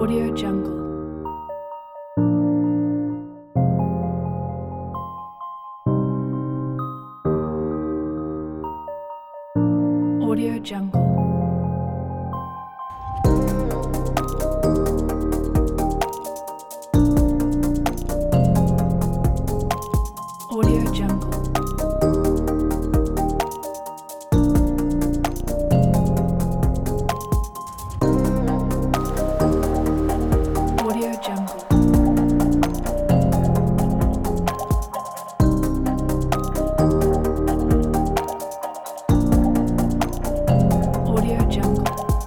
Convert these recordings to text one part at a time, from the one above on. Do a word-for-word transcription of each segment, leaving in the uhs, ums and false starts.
Audio Jungle. Audio Jungle. Audio Jungle. Audio Jungle. Audio Jungle.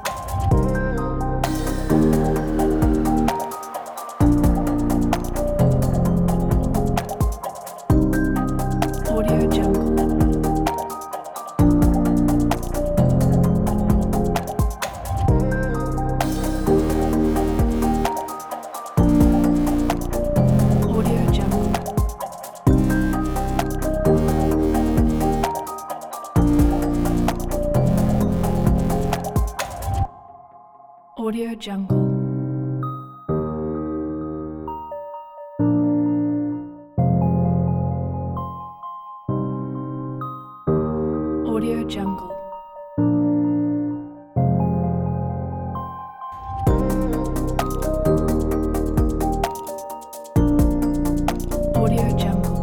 Audio Jungle. Audio Jungle. Audio Jungle. Audio Jungle. Audio Jungle.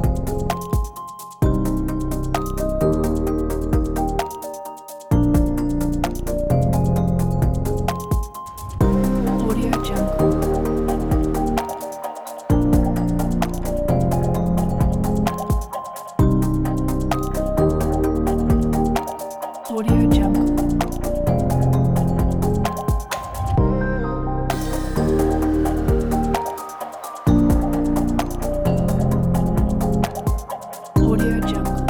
Audio Jungle. Audio Jungle. Audio Jungle.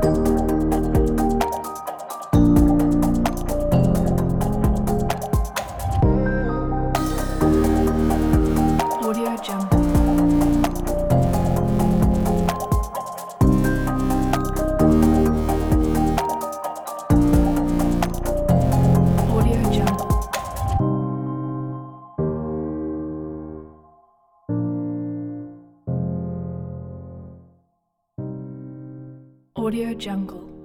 Audio Jungle. Audio Jungle. Audio Jungle.